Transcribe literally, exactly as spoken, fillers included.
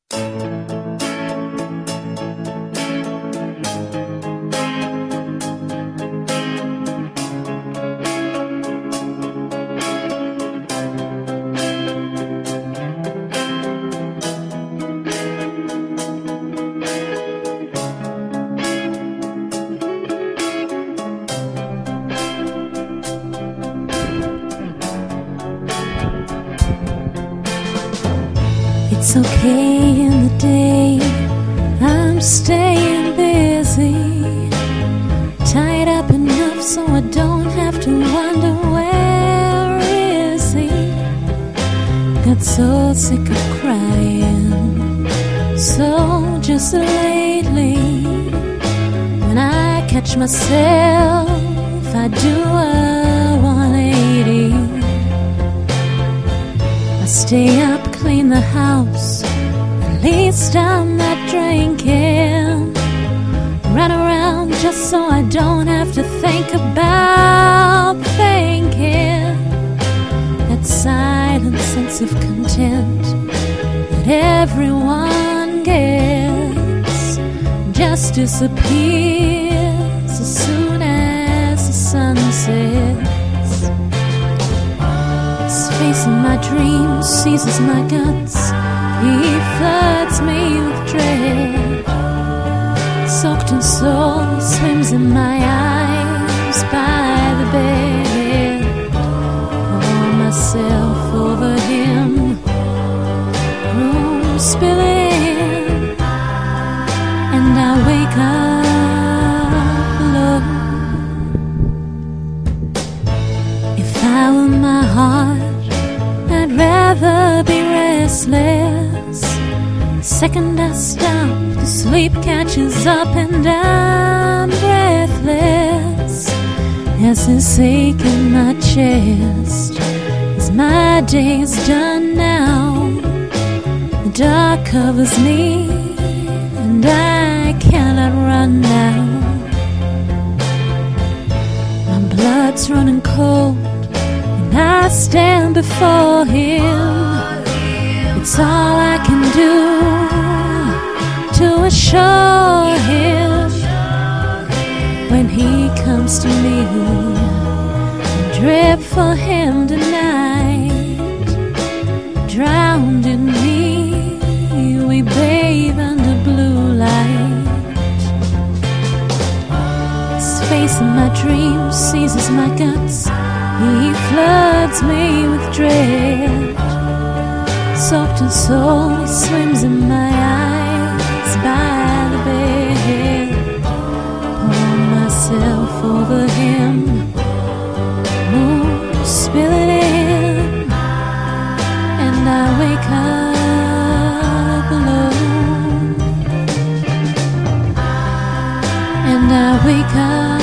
It's okay in the day, I'm staying busy, tied up enough so I don't have to wonder where is he. Got so sick of crying, so just lately, when I catch myself, I do a one eighty. I stay up, clean the house, at least I'm not drinking. Run around just so I don't have to think about thinking. That silent sense of content that everyone gets just disappears as soon as the sun sets. His face in my dreams seizes my guts. He floods me with dread. Soaked in soul, he swims in my eyes by the bed. Pour myself over him, room spilling, and I wake up alone. If I were my heart, I'd rather be restless. The second I stop, the sleep catches up and I'm breathless. As this ache in my chest, as my day's done now, the dark covers me and I cannot run now. My blood's running cold and I stand before him. It's all I can do to assure him when he comes to me. I drip for him tonight, drowned in me, we bathe under blue light. His face in my dreams seizes my guts. He floods me with dread. Soaked in soul, he swims in my eyes by the bed. Pour myself over him, moon spilling in, and I wake up alone. And I wake up